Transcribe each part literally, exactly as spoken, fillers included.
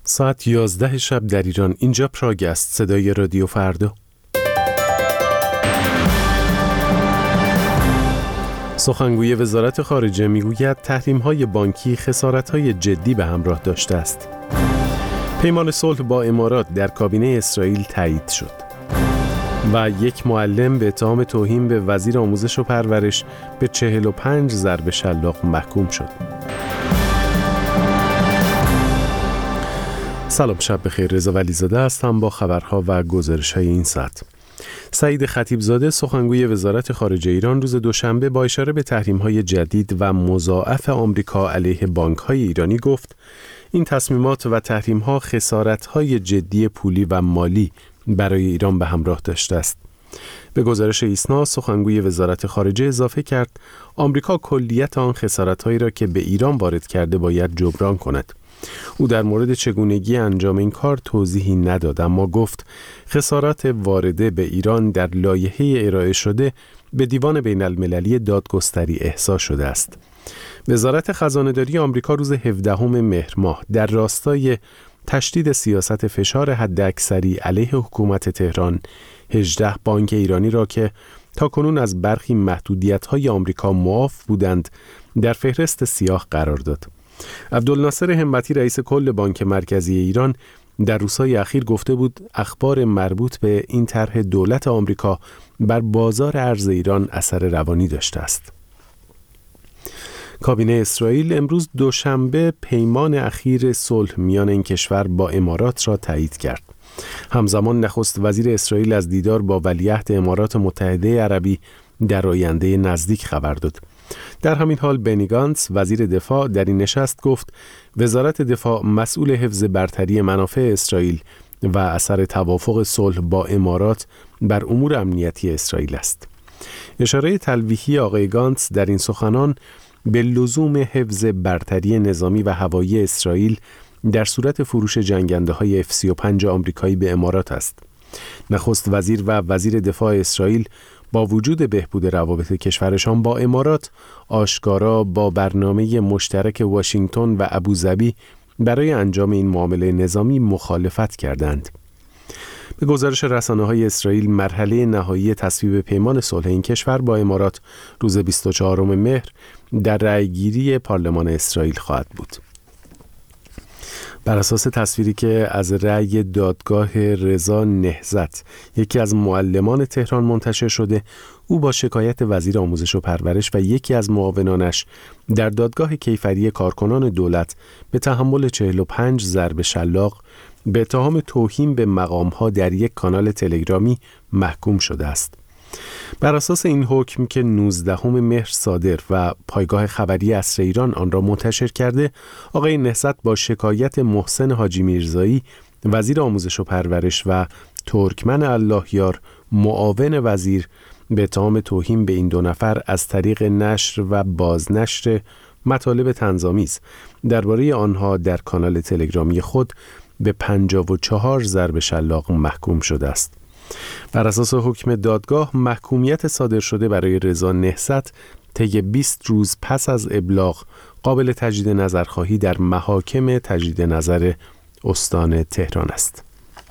ساعت یازده شب در ایران. اینجا پراگ است. صدای رادیو فردا. سخنگوی وزارت خارجه میگوید تحریم‌های بانکی خسارت‌های جدی به همراه داشته است. پیمان صلح با امارات در کابینه اسرائیل تایید شد. و یک معلم به اتهام توهین به وزیر آموزش و پرورش به چهل و پنج ضرب شلاق محکوم شد. سلام، شب بخیر. رضا ولیزاده هستم با خبرها و گزارش‌های این ساعت. سعید خطیبزاده سخنگوی وزارت خارجه ایران روز دوشنبه با اشاره به تحریم‌های جدید و مضاعف آمریکا علیه بانک‌های ایرانی گفت این تصمیمات و تحریم‌ها خسارت‌های جدی پولی و مالی برای ایران به همراه داشته است. به گزارش ایسنا سخنگوی وزارت خارجه اضافه کرد آمریکا کلیت آن خسارت‌هایی را که به ایران وارد کرده باید جبران کند. او در مورد چگونگی انجام این کار توضیحی نداد، اما گفت خسارات وارده به ایران در لایحه ارائه شده به دیوان بین المللی دادگستری احصا شده است. وزارت خزانه‌داری آمریکا روز هفدهم مهر ماه در راستای تشدید سیاست فشار حداکثری علیه حکومت تهران هجده بانک ایرانی را که تاکنون از برخی محدودیت‌های آمریکا معاف بودند در فهرست سیاه قرار داد. عبدالناصر همتی رئیس کل بانک مرکزی ایران در روزهای اخیر گفته بود اخبار مربوط به این طرح دولت آمریکا بر بازار ارز ایران اثر روانی داشته است. کابینه اسرائیل امروز دوشنبه پیمان اخیر صلح میان این کشور با امارات را تایید کرد. همزمان نخست وزیر اسرائیل از دیدار با ولیعهد امارات متحده عربی در آینده نزدیک خبر داد. در همین حال بنی گانتز وزیر دفاع در این نشست گفت وزارت دفاع مسئول حفظ برتری منافع اسرائیل و اثر توافق صلح با امارات بر امور امنیتی اسرائیل است. اشاره تلویحی آقای گانتز در این سخنان به لزوم حفظ برتری نظامی و هوایی اسرائیل در صورت فروش جنگنده‌های اف سی و پنج آمریکایی به امارات است. نخست وزیر و وزیر دفاع اسرائیل با وجود بهبود روابط کشورشان با امارات آشکارا با برنامه مشترک واشنگتن و ابوظبی برای انجام این معامله نظامی مخالفت کردند. به گزارش رسانه‌های اسرائیل مرحله نهایی تصویب پیمان صلح این کشور با امارات روز بیست و چهارم مهر در رأیگیری پارلمان اسرائیل خواهد بود. بر اساس تصویری که از رأی دادگاه رضا نهضت یکی از معلمان تهران منتشر شده، او با شکایت وزیر آموزش و پرورش و یکی از معاونانش در دادگاه کیفری کارکنان دولت به تحمل چهل و پنج ضرب شلاق به اتهام توهین به مقام‌ها در یک کانال تلگرامی محکوم شده است. بر اساس این حکم که نوزدهم مهر صادر و پایگاه خبری عصر ایران آن را منتشر کرده، آقای نهضت با شکایت محسن حاجی میرزایی وزیر آموزش و پرورش و ترکمن اللهیار معاون وزیر به اتهام توهین به این دو نفر از طریق نشر و بازنشر مطالب طنزآمیز درباره آنها در کانال تلگرامی خود به پنجاه و چهار ضرب شلاق محکوم شده است. بر اساس حکم دادگاه محکومیت صادر شده برای رضا نهضت طی بیست روز پس از ابلاغ قابل تجدید نظرخواهی در محاکم تجدید نظر استان تهران است.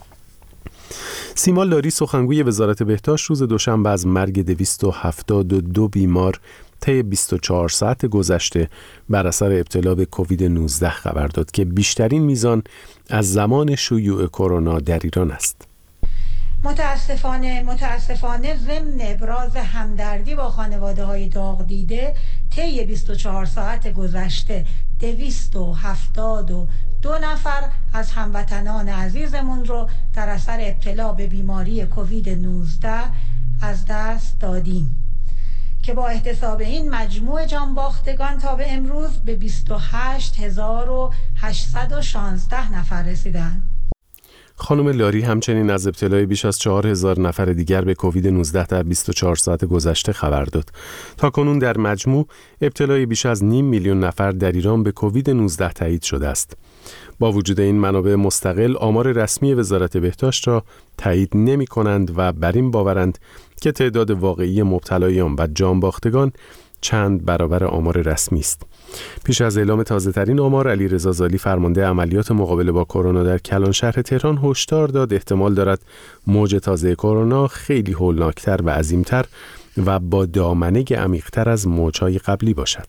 سیما لاری سخنگوی وزارت بهداشت روز دوشنبه از مرگ دویست و هفتاد و دو بیمار طی بیست و چهار ساعت گذشته بر اثر ابتلا به کووید نوزده خبر داد که بیشترین میزان از زمان شیوع کرونا در ایران است. متاسفانه متاسفانه ضمن ابراز همدردی با خانواده‌های داغ دیده طی بیست و چهار ساعت گذشته دویست و هفتاد و دو نفر از هموطنان عزیزمون رو در اثر ابتلا به بیماری کووید نوزده از دست دادیم که با احتساب این مجموع جانباختگان تا به امروز به بیست و هشت هزار و هشتصد و شانزده نفر رسیدند. خانم لاری همچنین از ابتلای بیش از چهار هزار نفر دیگر به کووید نوزده در بیست و چهار ساعت گذشته خبر داد. تا کنون در مجموع ابتلای بیش از نیم میلیون نفر در ایران به کووید نوزده تایید شده است. با وجود این منابع مستقل آمار رسمی وزارت بهداشت را تایید نمی کنند و بر این باورند که تعداد واقعی مبتلایان و جانباختگان چند برابر آمار رسمی است. پیش از اعلام تازه‌ترین آمار، علیرضا زالی فرمانده عملیات مقابله با کرونا در کلان شهر تهران هشدار داد احتمال دارد موج تازه کرونا خیلی هولناکتر و عظیمتر و با دامنه عمیق‌تر از موج‌های قبلی باشد.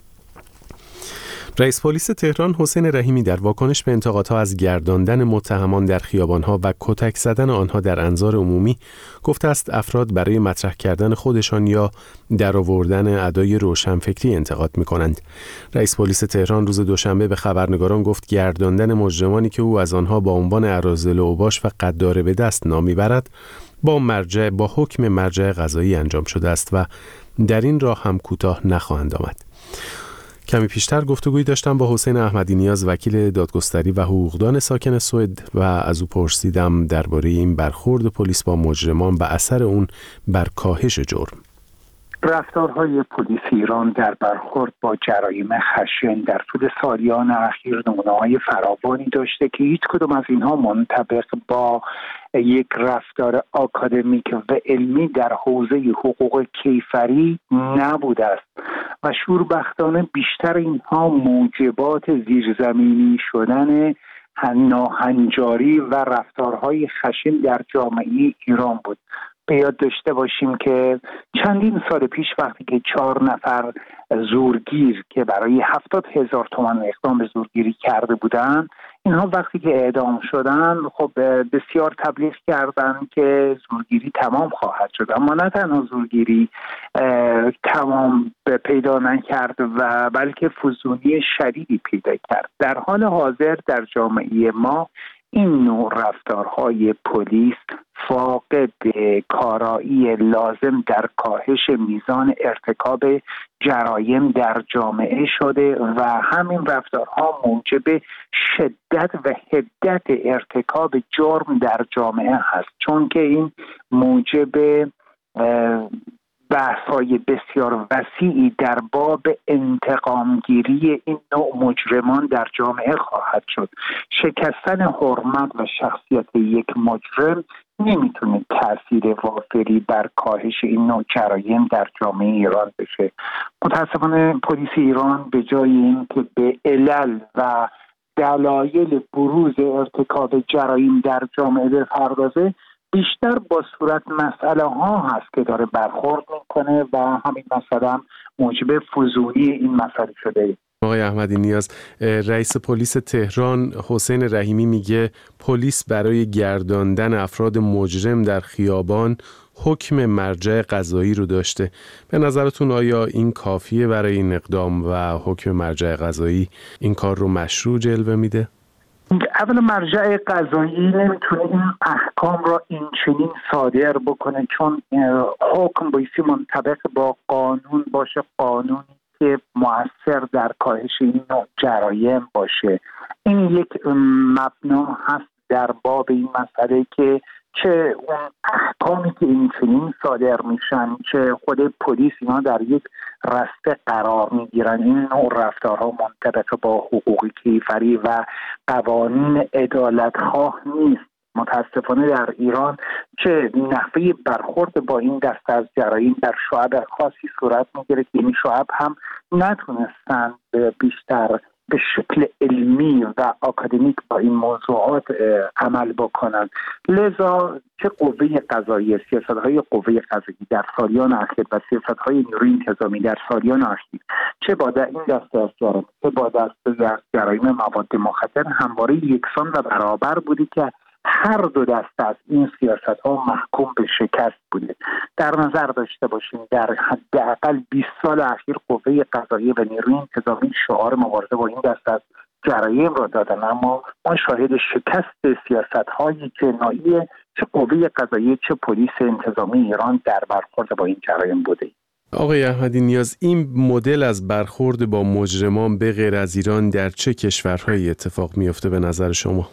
رئیس پلیس تهران حسین رحیمی در واکنش به انتقادها از گرداندن متهمان در خیابانها و کتک زدن آنها در انظار عمومی گفته است افراد برای مطرح کردن خودشان یا درآوردن ادای روشنفکری انتقاد می‌کنند. رئیس پلیس تهران روز دوشنبه به خبرنگاران گفت گرداندن مجرمانی که او از آنها با عنوان اراذل و اوباش و غدار به دست نام می‌برد با مرجع با حکم مرجع قضایی انجام شده است و در این راه هم کوتاه نخواهند آمد. کمی پیشتر گفتگویی داشتم با حسین احمدی نیاز، وکیل دادگستری و حقوقدان ساکن سوئد، و از او پرسیدم درباره این برخورد پلیس با مجرمان و اثر اون بر کاهش جرم. رفتارهای پلیس ایران در برخورد با جرایم خشن در طول سالیان اخیر نمونه‌های فراوانی داشته که هیچ کدام از اینها منطبق با یک رفتار آکادمیک و علمی در حوزه حقوق کیفری نبوده است و شوربختانه بیشتر اینها موجبات زیرزمینی شدن ناهنجاری و رفتارهای خشن در جامعه ایران بود. به یاد داشته باشیم که چندین سال پیش وقتی که چهار نفر زورگیر که برای هفتاد هزار تومان اقدام به زورگیری کرده بودند، اینها وقتی که اعدام شدن خب بسیار تبلیغ کردند که زورگیری تمام خواهد شد، اما نه تنها زورگیری تمام پیدا نکرد و بلکه فزونی شدیدی پیدا کرد. در حال حاضر در جامعه ما این نوع رفتارهای پلیس فاقد کارایی لازم در کاهش میزان ارتکاب جرایم در جامعه شده و همین رفتارها موجب شدت و حدت ارتکاب جرم در جامعه هست، چون که این موجب بحث‌های بسیار وسیعی در باب انتقامگیری این نوع مجرمان در جامعه خواهد شد. شکستن حرمت و شخصیت یک مجرم نمیتونه تأثیر وافری بر کاهش این نوع جرایم در جامعه ایران بشه. متاسفانه پلیس ایران به جای اینکه به علل و دلایل بروز ارتکاب جرایم در جامعه بپردازه، بیشتر با صورت مسئله ها هست که داره برخورد میکنه و همین مسئله هم موجب فزونی این مسئله شده. آقای احمدی نیاز، رئیس پلیس تهران حسین رحیمی میگه پلیس برای گرداندن افراد مجرم در خیابان حکم مرجع قضایی رو داشته. به نظرتون آیا این کافیه برای این اقدام و حکم مرجع قضایی این کار رو مشروع جلوه میده؟ اول مرجع قضایی نمیتونه این احکام را این چنین صادر بکنه، چون حکم بایستی منطبق با قانون باشه، قانونی که مؤثر در کاهش این نوع جرایم باشه. این یک مبنا هست در باب این مسئله که چه اون احکامی که این چنین صادر میشن چه خود پلیس اینا در یک رسته قرار میگیرن. این نوع رفتارها منطبق با حقوق کیفری و قوانین عدالتخواه نیست. متاسفانه در ایران چه نحوه برخورد با این دسته از جرایم در شعب خاصی صورت میگیره که این شعب هم نتونستن بیشتر به شکل علمی و آکادمیک با این موضوعات عمل بکنن. لذا چه قوه قضاییه، سیاست‌های قوه قضاییه در سالیان اخیر و سیاست‌های نیروی انتظامی در سالیان اخیر چه با در این دسته از جرایم چه با دسته از جرایم مواد مخدر همواره یکسان و برابر بودی که هر دو دسته از این سیاست‌ها محکوم به شکست بوده. در نظر داشته باشیم در حداقل بیست سال اخیر قوه قضاییه و نیروی انتظامی شعار مبارزه با این دسته از جرایم را دادن، اما ما شاهد شکست سیاست‌های جنایی چه قوه قضاییه چه پلیس انتظامی ایران در برخورد با این جرایم بوده. آقای احمدی نیاز، این مدل از برخورد با مجرمان به غیر از ایران در چه کشورهایی اتفاق میفته به نظر شما؟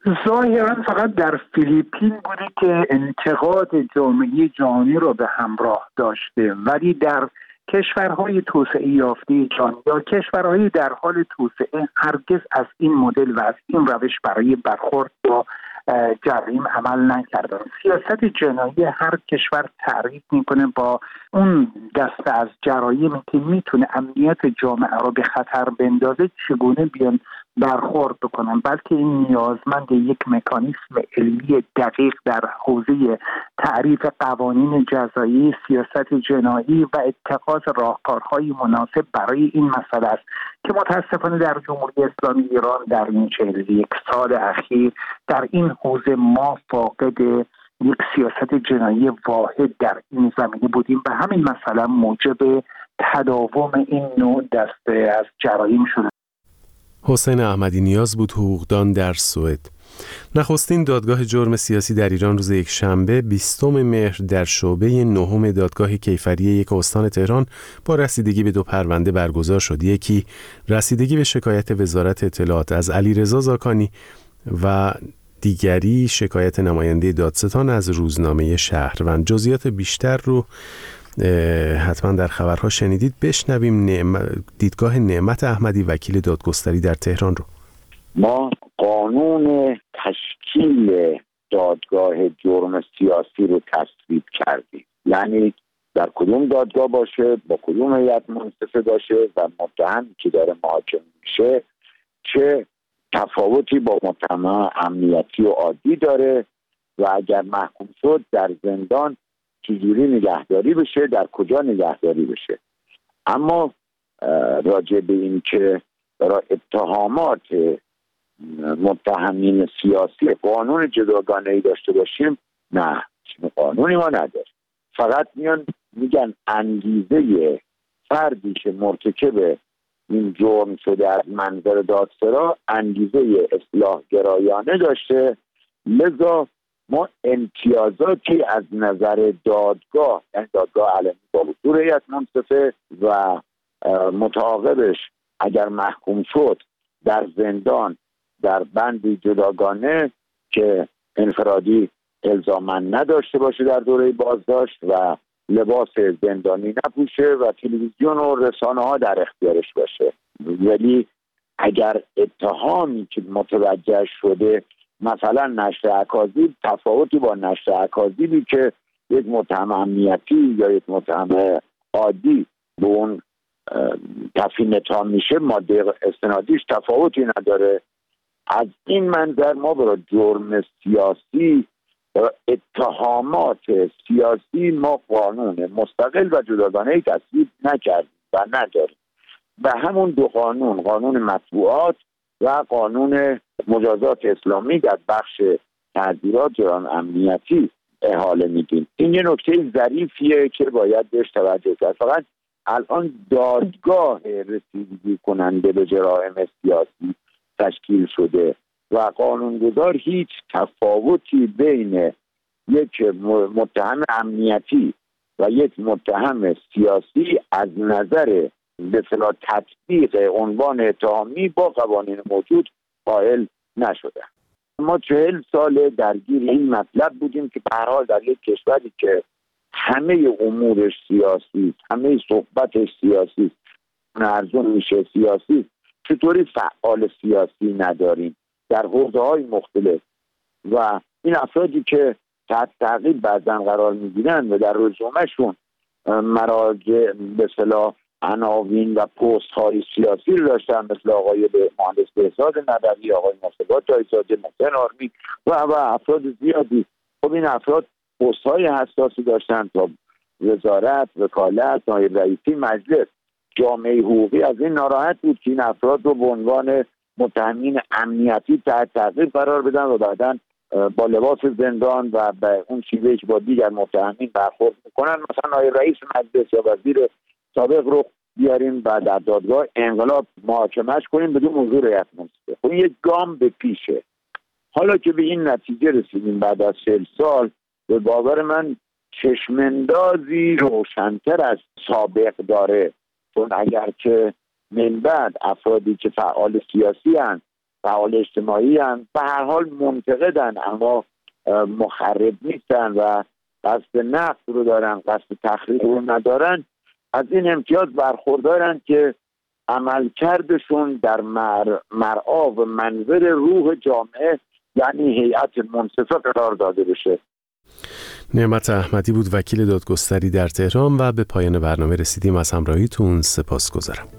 ظاهرا فقط در فیلیپین بوده که انتقاد جامعه جهانی رو به همراه داشته، ولی در کشورهای توسعه یافته جهان یا کشورهای در حال توسعه هرگز از این مدل و از این روش برای برخورد با جرایم عمل نکردن. سیاست جنایی هر کشور تعریف میکنه با اون دسته از جرایمی که میتونه امنیت جامعه رو به خطر بندازه چگونه بیان برخورد بکنن، بلکه این نیازمند یک مکانیزم علمی دقیق در حوزه تعریف قوانین جزایی، سیاست جنایی و اتخاذ راهکارهای مناسب برای این مسئله است که متاسفانه در جمهوری اسلامی ایران در این چهل یک سال اخیر در این حوزه ما فاقد یک سیاست جنایی واحد در این زمینه بودیم و همین مسئله موجب تداوم این نوع دسته از جرایم شده. حسین احمدی نیاز بود، حقوقدان در سوئد. نخستین دادگاه جرم سیاسی در ایران روز یکشنبه بیستم مهر در شعبه نهم دادگاه کیفری یک استان تهران با رسیدگی به دو پرونده برگزار شد. یکی رسیدگی به شکایت وزارت اطلاعات از علیرضا زاکانی و دیگری شکایت نماینده دادستان از روزنامه شهروند. جزئیات بیشتر رو حتما در خبرها شنیدید. بشنویم نعم... دیدگاه نعمت احمدی وکیل دادگستری در تهران رو. ما قانون تشکیل دادگاه جرم سیاسی رو تصویب کردیم، یعنی در کدوم دادگاه باشه، با کدوم هیئت منصفه باشه و متهم که داره محاکمه میشه چه تفاوتی با متهم امنیتی و عادی داره و اگر محکوم شد در زندان چجوری نگهداری بشه، در کجا نگهداری بشه. اما راجع به این که برای اتهامات متهمین سیاسی قانون جداگانه‌ای داشته باشیم، نه، قانونی ما نداره. فقط میان میگن انگیزه فردی که مرتکب این جرم شده از منظر دادسرا انگیزه اصلاح گرایانه داشته، لذا ما امتیازاتی از نظر دادگاه، یعنی دادگاه علنی با حضور هیئت منصفه و متعاقبش اگر محکوم شد در زندان در بندی جداگانه که انفرادی الزاما نداشته باشه در دوره بازداشت و لباس زندانی نپوشه و تلویزیون و رسانه ها در اختیارش باشه. ولی اگر اتهامی که متوجه شده مثلا نشر اکاذیب، تفاوتی با نشر اکاذیبی که یک متهم امنیتی یا یک متهم عادی به اون تفهیم اتهام میشه، ماده استنادیش تفاوتی نداره. از این منظر ما برای جرم سیاسی، برای اتهامات سیاسی ما قانون مستقل و جداگانه‌ای تصویب نکردیم و نداریم. به همون دو قانون، قانون مطبوعات و قانون مجازات اسلامی در بخش تعزیرات جرم امنیتی احاله میدیم. این یه نکته ظریفیه که باید بهش توجه کرد. فقط الان دادگاه رسیدگی کننده به جرایم سیاسی تشکیل شده و قانونگذار هیچ تفاوتی بین یک متهم امنیتی و یک متهم سیاسی از نظر به اصطلاح تطبیق عنوان اتهامی با قوانین موجود قائل نشده. ما چهل سال درگیر این مطلب بودیم که به هر حال در یک کشوری که همه امورش سیاسی، همه صحبتش سیاسی، ارزون میشه سیاسی، چطوری فعال سیاسی نداریم در حوزه‌های مختلف و این افرادی که تحت تعقیب بعضن قرار میگیرن و در رزومه‌شون مراجع به اصطلاح عناوین و پست های سیاسی رو داشتن، مثل آقای مهندس بهزاد ندوی، آقای مصطفی تایزاده، محسن آرمی و و افراد زیادی. خب این افراد پست های حساسی داشتن تا وزارت، وکالت، نایب رئیسی مجلس. جامعه حقوقی از این ناراحت بود که این افراد رو به عنوان متهمین امنیتی تحت تعقیب قرار بدن و بعداً با لباس زندان و به اون شیوهی که با دیگر متهمین برخورد میکنن، مثلا نایب رئیس مجلس یا وزیر سابق رو بیاریم و در دادگاه انقلاب محاکمه‌اش کنیم بدون حضور هیئت منصفه. خب یک گام به پیشه. حالا که به این نتیجه رسیدیم بعد از چهل سال، به باور من چشماندازی روشن‌تر از سابق داره، چون اگرچه من بعد افرادی که فعال سیاسی هستند، فعال اجتماعی هستند، به هر حال منتقدن اما مخرب نیستن و قصد نقد رو دارن، قصد تخریب رو ندارن، از این امتیاز برخوردارن که عملکردشون در مر... مرعا و منظر روح جامعه یعنی هیئت منصفه قرار داده بشه. نعمت احمدی بود، وکیل دادگستری در تهران، و به پایان برنامه رسیدیم. از همراهیتون سپاسگزارم.